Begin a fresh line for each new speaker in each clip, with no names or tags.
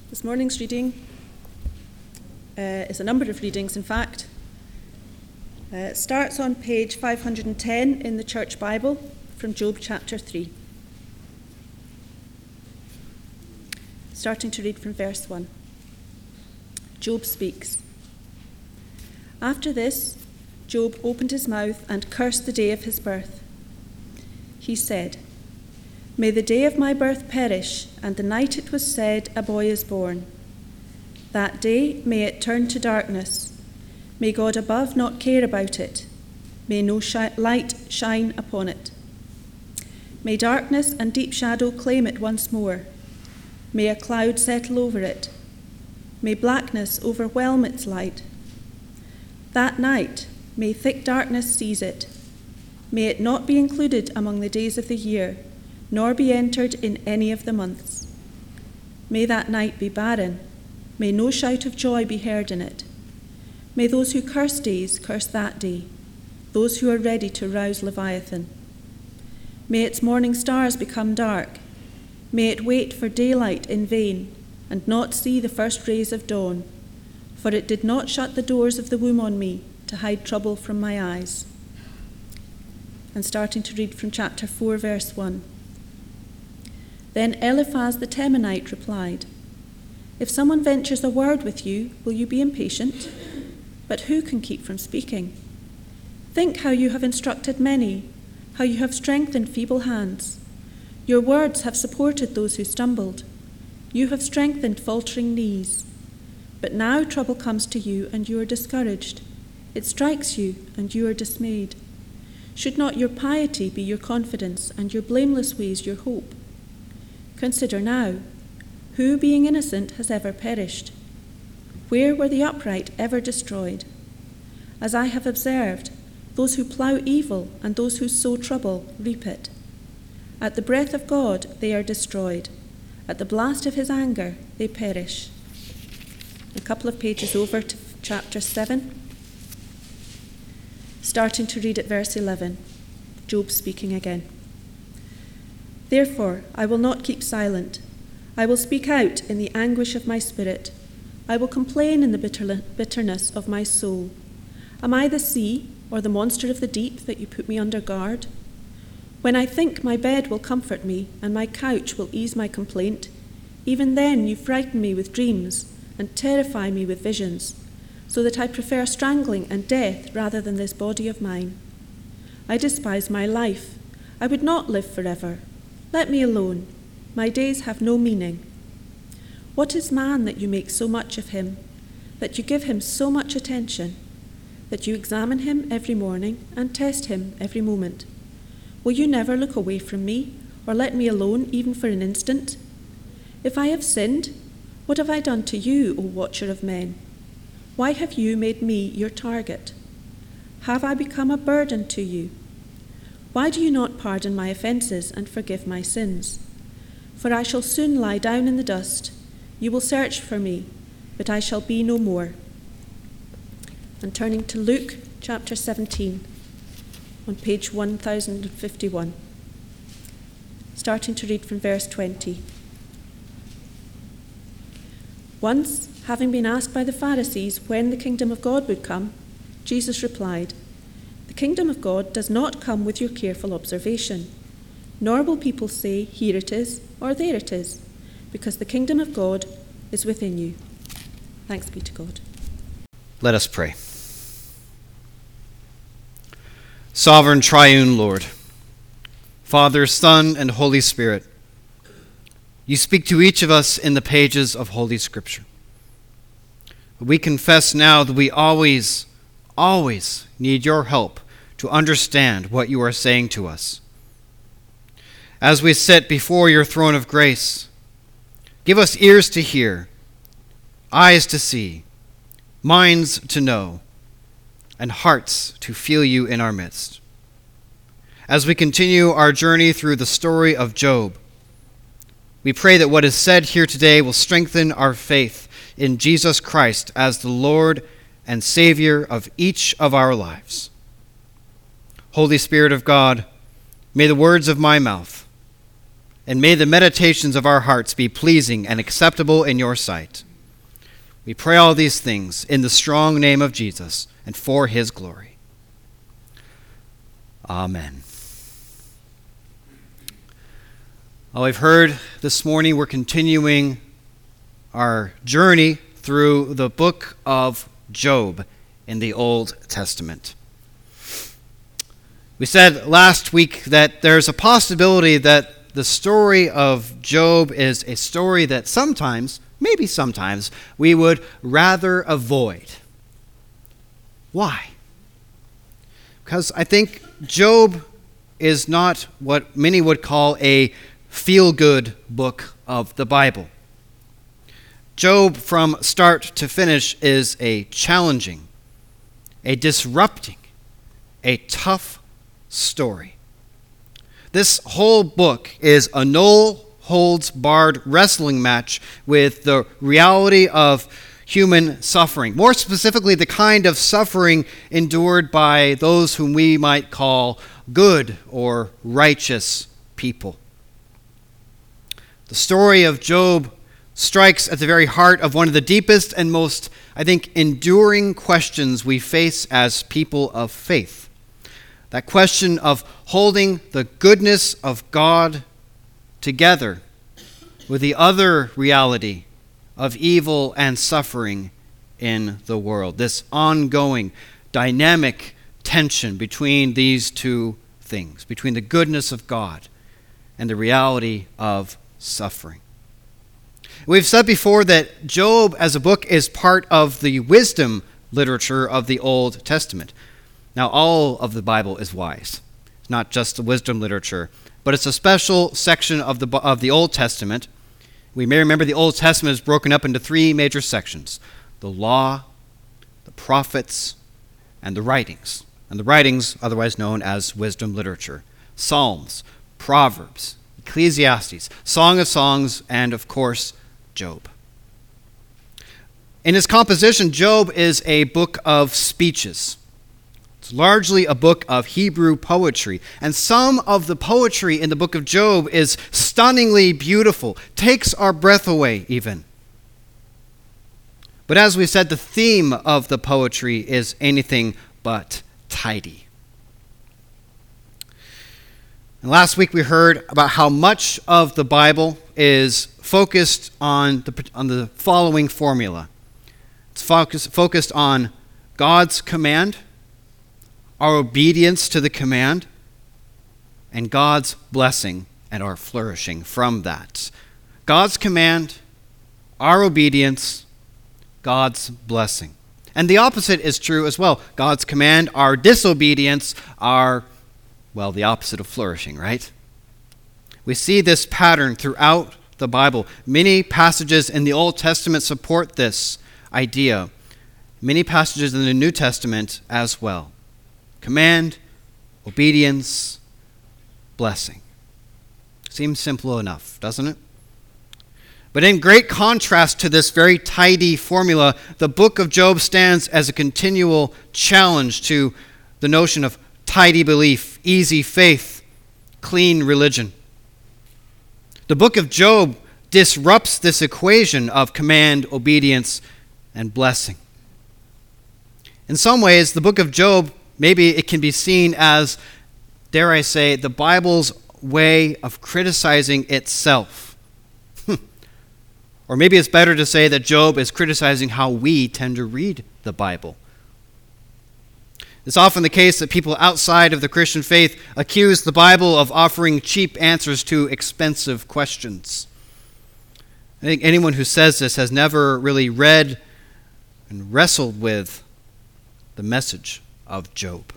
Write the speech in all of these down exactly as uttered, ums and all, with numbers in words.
This morning's reading uh, is a number of readings, in fact. Uh, it starts on page five hundred ten in the Church Bible from Job chapter three. Starting to read from verse one. Job speaks. After this, Job opened his mouth and cursed the day of his birth. He said, "May the day of my birth perish, and the night it was said, a boy is born. That day may it turn to darkness. May God above not care about it. May no shi- light shine upon it. May darkness and deep shadow claim it once more. May a cloud settle over it. May blackness overwhelm its light. That night may thick darkness seize it. May it not be included among the days of the year, nor be entered in any of the months. May that night be barren. May no shout of joy be heard in it. May those who curse days curse that day, those who are ready to rouse Leviathan. May its morning stars become dark. May it wait for daylight in vain, and not see the first rays of dawn, for it did not shut the doors of the womb on me to hide trouble from my eyes." And starting to read from chapter four, verse one. Then Eliphaz the Temanite replied, "If someone ventures a word with you, will you be impatient? But who can keep from speaking? Think how you have instructed many, how you have strengthened feeble hands. Your words have supported those who stumbled. You have strengthened faltering knees. But now trouble comes to you, and you are discouraged. It strikes you, and you are dismayed. Should not your piety be your confidence, and your blameless ways your hope? Consider now, who being innocent has ever perished? Where were the upright ever destroyed? As I have observed, those who plough evil and those who sow trouble reap it. At the breath of God they are destroyed. At the blast of his anger they perish." A couple of pages over to chapter seven. Starting to read at verse eleven. Job speaking again. "Therefore I will not keep silent. I will speak out in the anguish of my spirit. I will complain in the bitter- bitterness of my soul. Am I the sea or the monster of the deep that you put me under guard? When I think my bed will comfort me and my couch will ease my complaint, even then you frighten me with dreams and terrify me with visions, so that I prefer strangling and death rather than this body of mine. I despise my life. I would not live forever. Let me alone. My days have no meaning. What is man that you make so much of him, that you give him so much attention, that you examine him every morning and test him every moment? Will you never look away from me, or let me alone even for an instant? If I have sinned, what have I done to you, O watcher of men? Why have you made me your target? Have I become a burden to you? Why do you not pardon my offences and forgive my sins? For I shall soon lie down in the dust. You will search for me, but I shall be no more." And turning to Luke chapter seventeen, on page one thousand fifty-one, starting to read from verse twenty. "Once, having been asked by the Pharisees when the kingdom of God would come, Jesus replied, 'The kingdom of God does not come with your careful observation, nor will people say, here it is, or there it is, because the kingdom of God is within you.'" Thanks be to God.
Let us pray. Sovereign triune Lord, Father, Son, and Holy Spirit, you speak to each of us in the pages of Holy Scripture. We confess now that we always, always need your help to understand what you are saying to us. As we sit before your throne of grace, give us ears to hear, eyes to see, minds to know, and hearts to feel you in our midst. As we continue our journey through the story of Job, we pray that what is said here today will strengthen our faith in Jesus Christ as the Lord and Savior of each of our lives. Holy Spirit of God, may the words of my mouth and may the meditations of our hearts be pleasing and acceptable in your sight. We pray all these things in the strong name of Jesus and for his glory. Amen. Well, we've heard this morning we're continuing our journey through the book of Job in the Old Testament. We said last week that there's a possibility that the story of Job is a story that sometimes, maybe sometimes, we would rather avoid. Why? Because I think Job is not what many would call a feel-good book of the Bible. Job, from start to finish, is a challenging, a disrupting, a tough story. This whole book is a no-holds-barred wrestling match with the reality of human suffering. More specifically, the kind of suffering endured by those whom we might call good or righteous people. The story of Job strikes at the very heart of one of the deepest and most, I think, enduring questions we face as people of faith. That question of holding the goodness of God together with the other reality of evil and suffering in the world. This ongoing, dynamic tension between these two things, between the goodness of God and the reality of suffering. We've said before that Job as a book is part of the wisdom literature of the Old Testament. Now, all of the Bible is wise. It's not just the wisdom literature, but it's a special section of the of the Old Testament. We may remember the Old Testament is broken up into three major sections: the law, the prophets, and the writings. And the writings, otherwise known as wisdom literature: Psalms, Proverbs, Ecclesiastes, Song of Songs, and, of course, Job. In its composition, Job is a book of speeches. It's largely a book of Hebrew poetry, and some of the poetry in the book of Job is stunningly beautiful, takes our breath away even. But as we said, the theme of the poetry is anything but tidy. And last week we heard about how much of the Bible is focused on the, on the following formula. It's focus, focused on God's command, our obedience to the command, and God's blessing and our flourishing from that. God's command, our obedience, God's blessing. And the opposite is true as well. God's command, our disobedience, our, well, the opposite of flourishing, right? We see this pattern throughout the Bible. Many passages in the Old Testament support this idea. Many passages in the New Testament as well. Command, obedience, blessing. Seems simple enough, doesn't it? But in great contrast to this very tidy formula, the book of Job stands as a continual challenge to the notion of tidy belief, easy faith, clean religion. The book of Job disrupts this equation of command, obedience, and blessing. In some ways, the book of Job, maybe it can be seen as, dare I say, the Bible's way of criticizing itself. Or maybe it's better to say that Job is criticizing how we tend to read the Bible. It's often the case that people outside of the Christian faith accuse the Bible of offering cheap answers to expensive questions. I think anyone who says this has never really read and wrestled with the message of Job.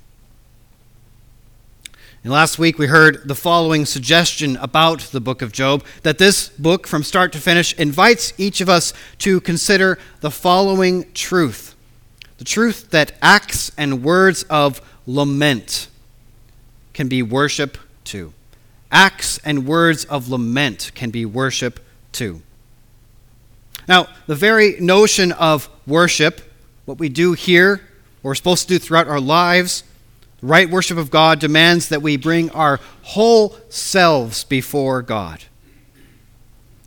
And last week we heard the following suggestion about the book of Job, that this book from start to finish invites each of us to consider the following truth. The truth that acts and words of lament can be worship too. Acts and words of lament can be worship too. Now, the very notion of worship, what we do here, what we're supposed to do throughout our lives, the right worship of God demands that we bring our whole selves before God.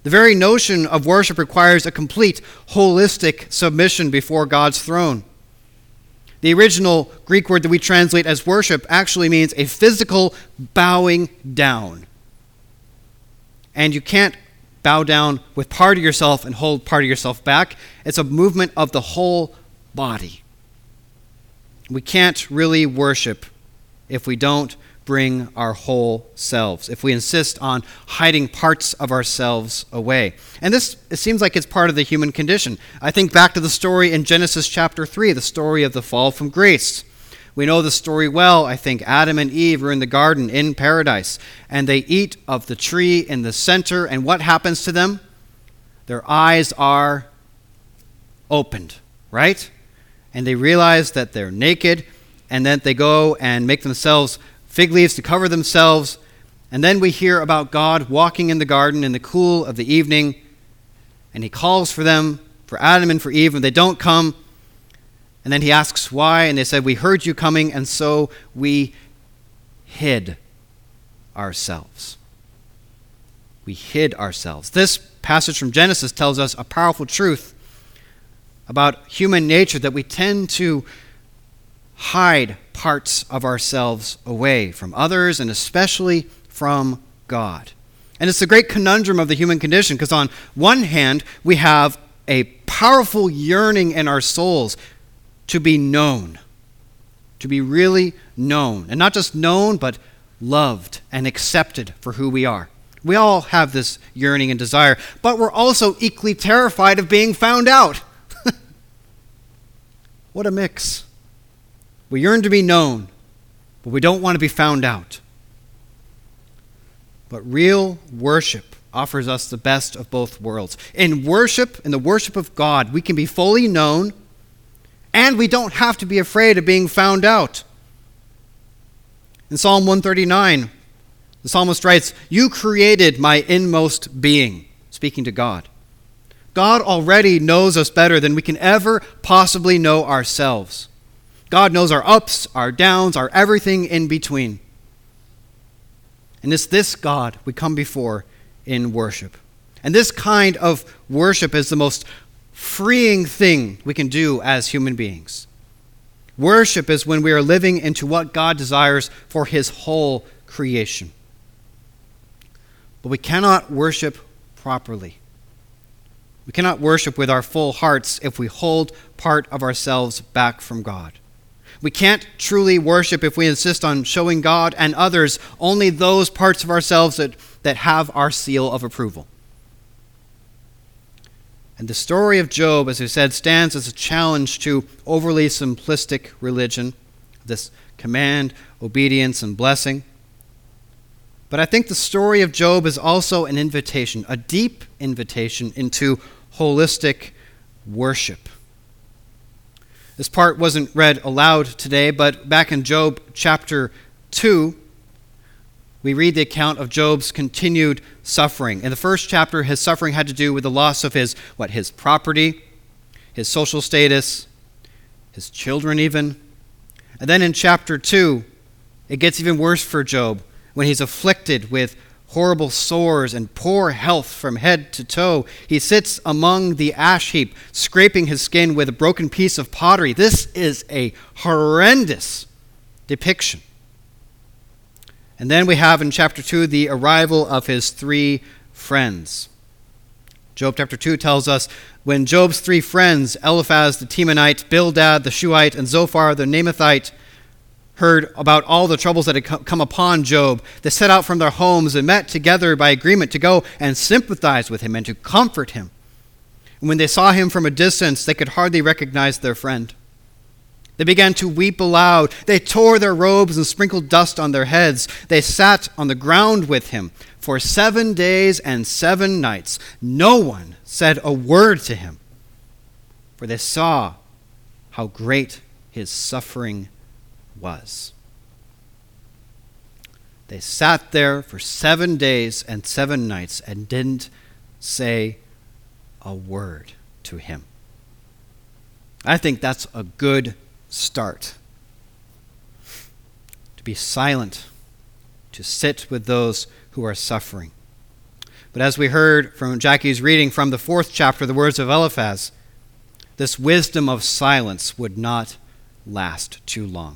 The very notion of worship requires a complete, holistic submission before God's throne. The original Greek word that we translate as worship actually means a physical bowing down. And you can't bow down with part of yourself and hold part of yourself back. It's a movement of the whole body. We can't really worship if we don't bring our whole selves, if we insist on hiding parts of ourselves away. And this, it seems like it's part of the human condition. I think back to the story in Genesis chapter three, the story of the fall from grace. We know the story well, I think. Adam and Eve are in the garden in paradise, and they eat of the tree in the center, and what happens to them? Their eyes are opened, right? And they realize that they're naked, and then they go and make themselves fig leaves to cover themselves. And then we hear about God walking in the garden in the cool of the evening, and he calls for them, for Adam and for Eve, and they don't come. And then he asks why, and they said, "We heard you coming, and so we hid ourselves." We hid ourselves. This passage from Genesis tells us a powerful truth about human nature, that we tend to hide parts of ourselves away from others and especially from God. And it's the great conundrum of the human condition, because on one hand, we have a powerful yearning in our souls to be known, to be really known, and not just known, but loved and accepted for who we are. We all have this yearning and desire, but we're also equally terrified of being found out. What a mix. We yearn to be known, but we don't want to be found out. But real worship offers us the best of both worlds. In worship, in the worship of God, we can be fully known, and we don't have to be afraid of being found out. In Psalm one thirty-nine, the psalmist writes, "You created my inmost being," speaking to God. God already knows us better than we can ever possibly know ourselves. God knows our ups, our downs, our everything in between. And it's this God we come before in worship. And this kind of worship is the most freeing thing we can do as human beings. Worship is when we are living into what God desires for his whole creation. But we cannot worship properly. We cannot worship with our full hearts if we hold part of ourselves back from God. We can't truly worship if we insist on showing God and others only those parts of ourselves that, that have our seal of approval. And the story of Job, as I said, stands as a challenge to overly simplistic religion, this command, obedience, and blessing. But I think the story of Job is also an invitation, a deep invitation into holistic worship. This part wasn't read aloud today, but back in Job chapter two, we read the account of Job's continued suffering. In the first chapter, his suffering had to do with the loss of his, what, his property, his social status, his children even. And then in chapter two, it gets even worse for Job when he's afflicted with horrible sores and poor health from head to toe. He sits among the ash heap, scraping his skin with a broken piece of pottery. This is a horrendous depiction. And then we have in chapter two the arrival of his three friends. Job chapter two tells us, when Job's three friends, Eliphaz the Temanite, Bildad the Shuhite, and Zophar the Naamathite, heard about all the troubles that had come upon Job, they set out from their homes and met together by agreement to go and sympathize with him and to comfort him. And when they saw him from a distance, they could hardly recognize their friend. They began to weep aloud. They tore their robes and sprinkled dust on their heads. They sat on the ground with him for seven days and seven nights. No one said a word to him, for they saw how great his suffering was. They sat there for seven days and seven nights and didn't say a word to him. I think that's a good start. To be silent, to sit with those who are suffering. But as we heard from Jackie's reading from the fourth chapter, the words of Eliphaz, this wisdom of silence would not last too long.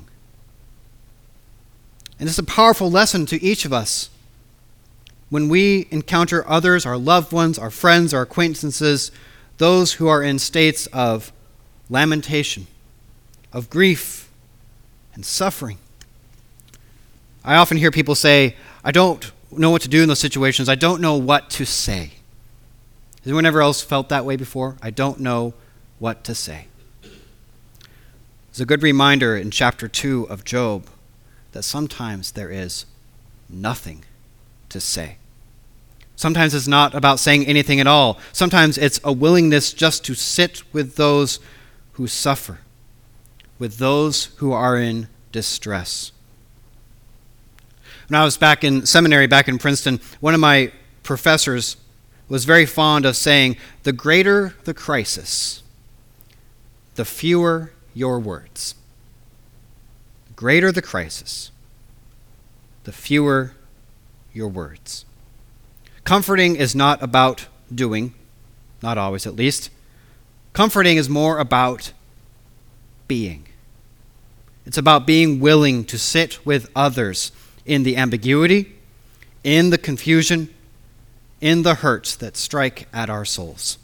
And it's a powerful lesson to each of us. When we encounter others, our loved ones, our friends, our acquaintances, those who are in states of lamentation, of grief, and suffering. I often hear people say, I don't know what to do in those situations. I don't know what to say. Has anyone ever else felt that way before? I don't know what to say. It's a good reminder in chapter two of Job that sometimes there is nothing to say. Sometimes it's not about saying anything at all. Sometimes it's a willingness just to sit with those who suffer, with those who are in distress. When I was back in seminary, back in Princeton, one of my professors was very fond of saying, the greater the crisis, the fewer your words. The greater the crisis, the fewer your words. Comforting is not about doing, not always at least. Comforting is more about being. It's about being willing to sit with others in the ambiguity, in the confusion, in the hurts that strike at our souls.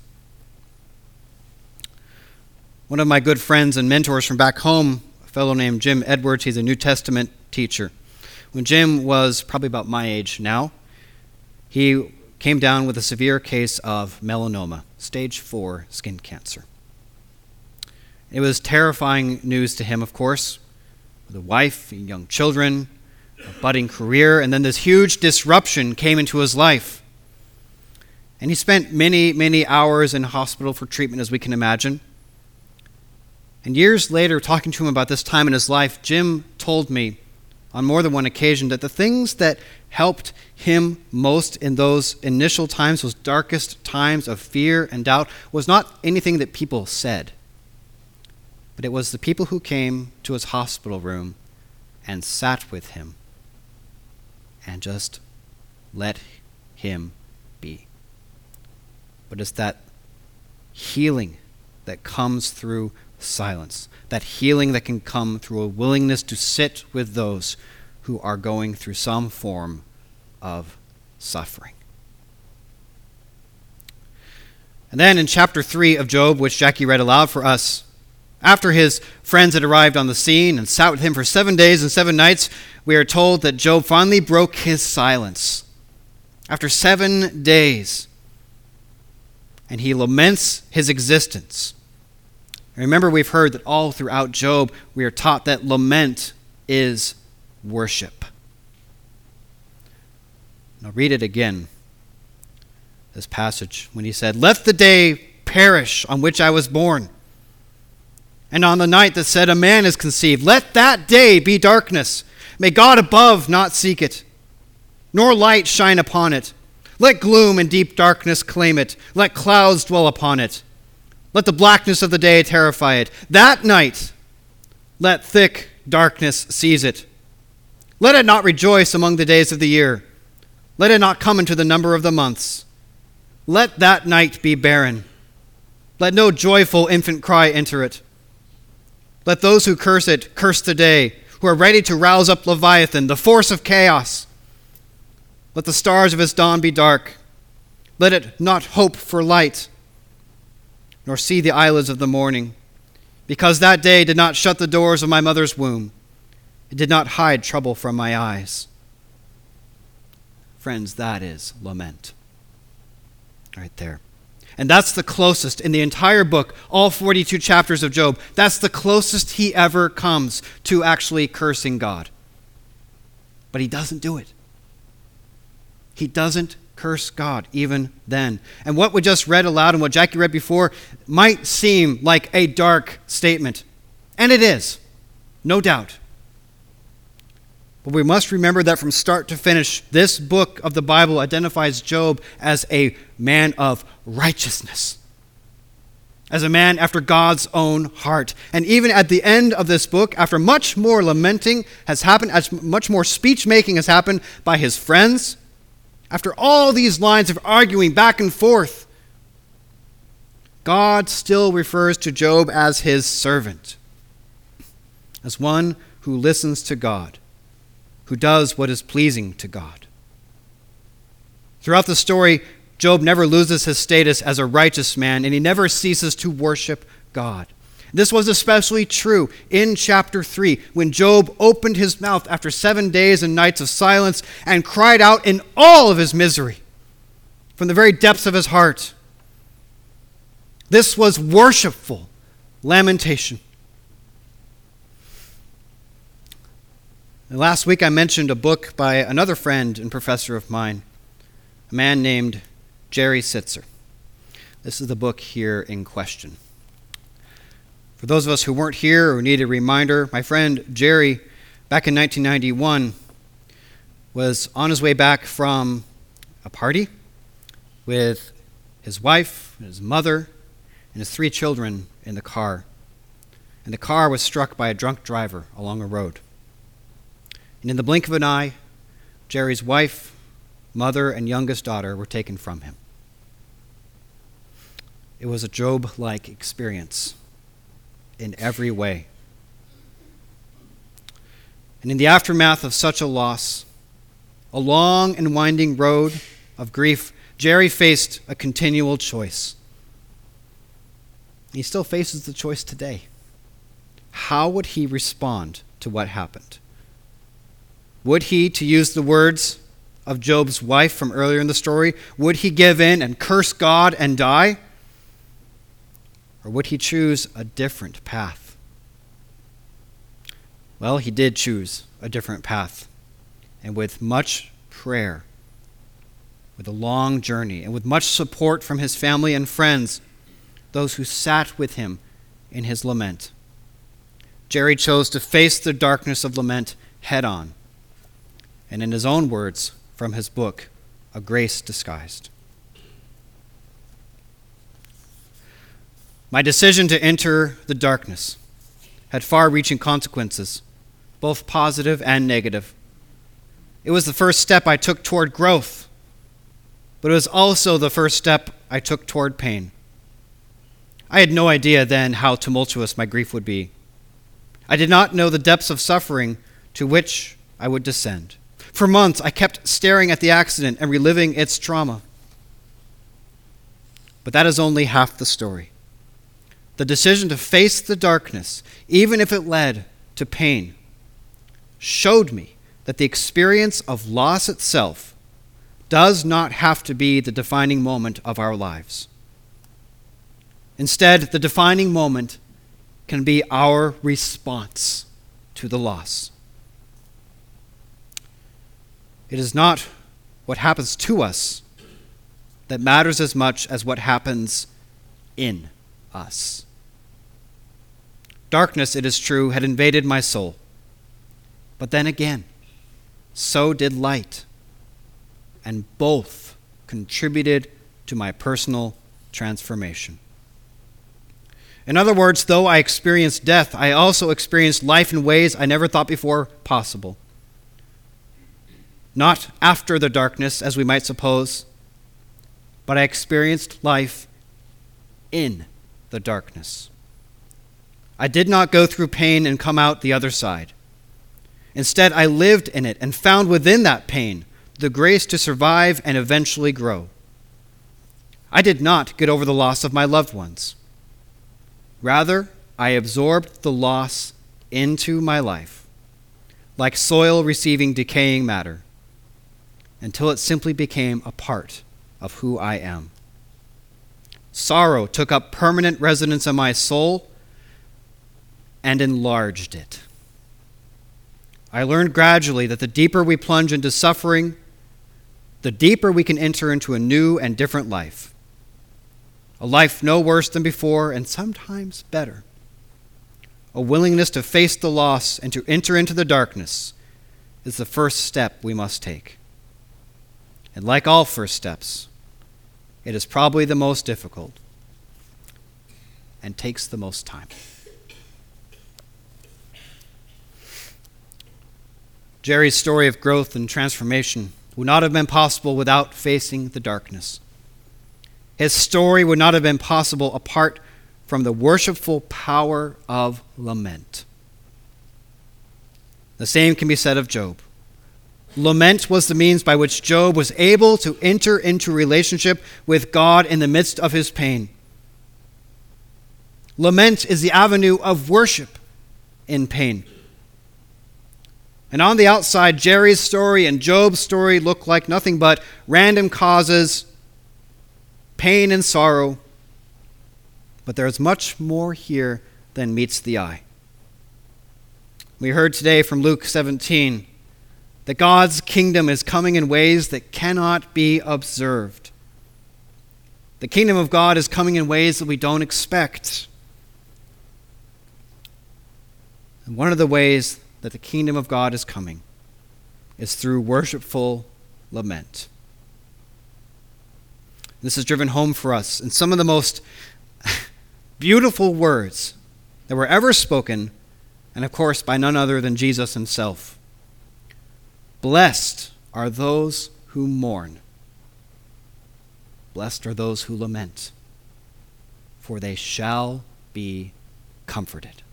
One of my good friends and mentors from back home, a fellow named Jim Edwards, he's a New Testament teacher. When Jim was probably about my age now, he came down with a severe case of melanoma, stage four skin cancer. It was terrifying news to him, of course, with a wife, young children, a budding career, and then this huge disruption came into his life. And he spent many, many hours in hospital for treatment, as we can imagine. And years later, talking to him about this time in his life, Jim told me on more than one occasion that the things that helped him most in those initial times, those darkest times of fear and doubt, was not anything that people said, but it was the people who came to his hospital room and sat with him and just let him be. But it's that healing that comes through silence, that healing that can come through a willingness to sit with those who are going through some form of suffering. And then in chapter three of Job, which Jackie read aloud for us, after his friends had arrived on the scene and sat with him for seven days and seven nights, we are told that Job finally broke his silence. After seven days, and he laments his existence. Remember, we've heard that all throughout Job, we are taught that lament is worship. Now read it again, this passage, when he said, "Let the day perish on which I was born, and on the night that said a man is conceived. Let that day be darkness. May God above not seek it, nor light shine upon it. Let gloom and deep darkness claim it. Let clouds dwell upon it. Let the blackness of the day terrify it. That night, let thick darkness seize it. Let it not rejoice among the days of the year. Let it not come into the number of the months. Let that night be barren. Let no joyful infant cry enter it. Let those who curse it curse the day, who are ready to rouse up Leviathan, the force of chaos. Let the stars of its dawn be dark. Let it not hope for light, nor see the eyelids of the morning, because that day did not shut the doors of my mother's womb. It did not hide trouble from my eyes." Friends, that is lament. Right there. And that's the closest in the entire book, all forty-two chapters of Job, that's the closest he ever comes to actually cursing God. But he doesn't do it. He doesn't curse God even then. And what we just read aloud and what Jackie read before might seem like a dark statement. And it is, no doubt. But we must remember that from start to finish, this book of the Bible identifies Job as a man of righteousness, as a man after God's own heart. And even at the end of this book, after much more lamenting has happened, as much more speech-making has happened by his friends, after all these lines of arguing back and forth, God still refers to Job as his servant, as one who listens to God, who does what is pleasing to God. Throughout the story, Job never loses his status as a righteous man, and he never ceases to worship God. This was especially true in chapter three, when Job opened his mouth after seven days and nights of silence and cried out in all of his misery from the very depths of his heart. This was worshipful lamentation. And last week I mentioned a book by another friend and professor of mine, a man named Jerry Sittser. This is the book here in question. For those of us who weren't here or need a reminder, my friend Jerry, back in nineteen ninety-one, was on his way back from a party with his wife, his mother, and his three children in the car. And the car was struck by a drunk driver along a road. And in the blink of an eye, Jerry's wife, mother, and youngest daughter were taken from him. It was a Job-like experience in every way. And in the aftermath of such a loss, a long and winding road of grief, Jerry faced a continual choice. He still faces the choice today. How would he respond to what happened? Would he, to use the words of Job's wife from earlier in the story, would he give in and curse God and die? Or would he choose a different path? Well, he did choose a different path. And with much prayer, with a long journey, and with much support from his family and friends, those who sat with him in his lament, Jerry chose to face the darkness of lament head on. And in his own words from his book, A Grace Disguised. My decision to enter the darkness had far-reaching consequences, both positive and negative. It was the first step I took toward growth, but it was also the first step I took toward pain. I had no idea then how tumultuous my grief would be. I did not know the depths of suffering to which I would descend. For months, I kept staring at the accident and reliving its trauma. But that is only half the story. The decision to face the darkness, even if it led to pain, showed me that the experience of loss itself does not have to be the defining moment of our lives. Instead, the defining moment can be our response to the loss. It is not what happens to us that matters as much as what happens in us. Darkness, it is true, had invaded my soul. But then again, so did light. And both contributed to my personal transformation. In other words, though I experienced death, I also experienced life in ways I never thought before possible. Not after the darkness, as we might suppose, but I experienced life in the darkness. I did not go through pain and come out the other side. Instead, I lived in it and found within that pain the grace to survive and eventually grow. I did not get over the loss of my loved ones. Rather, I absorbed the loss into my life, like soil receiving decaying matter, until it simply became a part of who I am. Sorrow took up permanent residence in my soul and enlarged it. I learned gradually that the deeper we plunge into suffering, the deeper we can enter into a new and different life. A life no worse than before, and sometimes better. A willingness to face the loss and to enter into the darkness is the first step we must take. And like all first steps, it is probably the most difficult and takes the most time. Jerry's story of growth and transformation would not have been possible without facing the darkness. His story would not have been possible apart from the worshipful power of lament. The same can be said of Job. Lament was the means by which Job was able to enter into relationship with God in the midst of his pain. Lament is the avenue of worship in pain. And on the outside, Jerry's story and Job's story look like nothing but random causes, pain and sorrow. But there is much more here than meets the eye. We heard today from Luke seventeen that God's kingdom is coming in ways that cannot be observed. The kingdom of God is coming in ways that we don't expect. And one of the ways that the kingdom of God is coming is through worshipful lament. This is driven home for us in some of the most beautiful words that were ever spoken, and of course by none other than Jesus himself. Blessed are those who mourn. Blessed are those who lament, for they shall be comforted.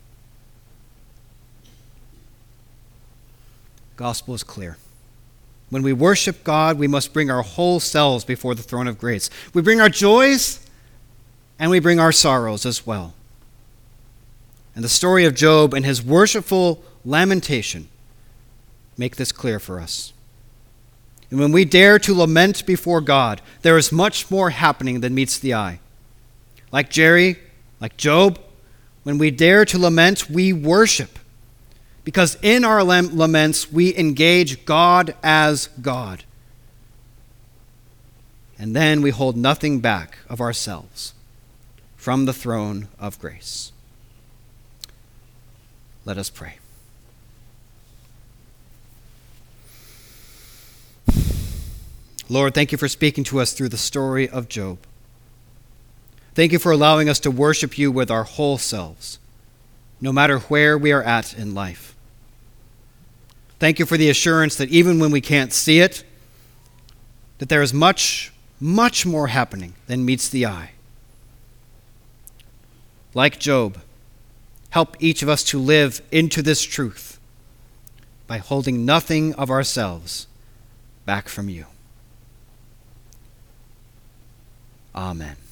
The gospel is clear. When we worship God, we must bring our whole selves before the throne of grace. We bring our joys and we bring our sorrows as well. And the story of Job and his worshipful lamentation make this clear for us. And when we dare to lament before God, there is much more happening than meets the eye. Like Jerry, like Job, when we dare to lament, we worship. Because in our laments, we engage God as God. And then we hold nothing back of ourselves from the throne of grace. Let us pray. Lord, thank you for speaking to us through the story of Job. Thank you for allowing us to worship you with our whole selves, no matter where we are at in life. Thank you for the assurance that even when we can't see it, that there is much, much more happening than meets the eye. Like Job, help each of us to live into this truth by holding nothing of ourselves back from you. Amen.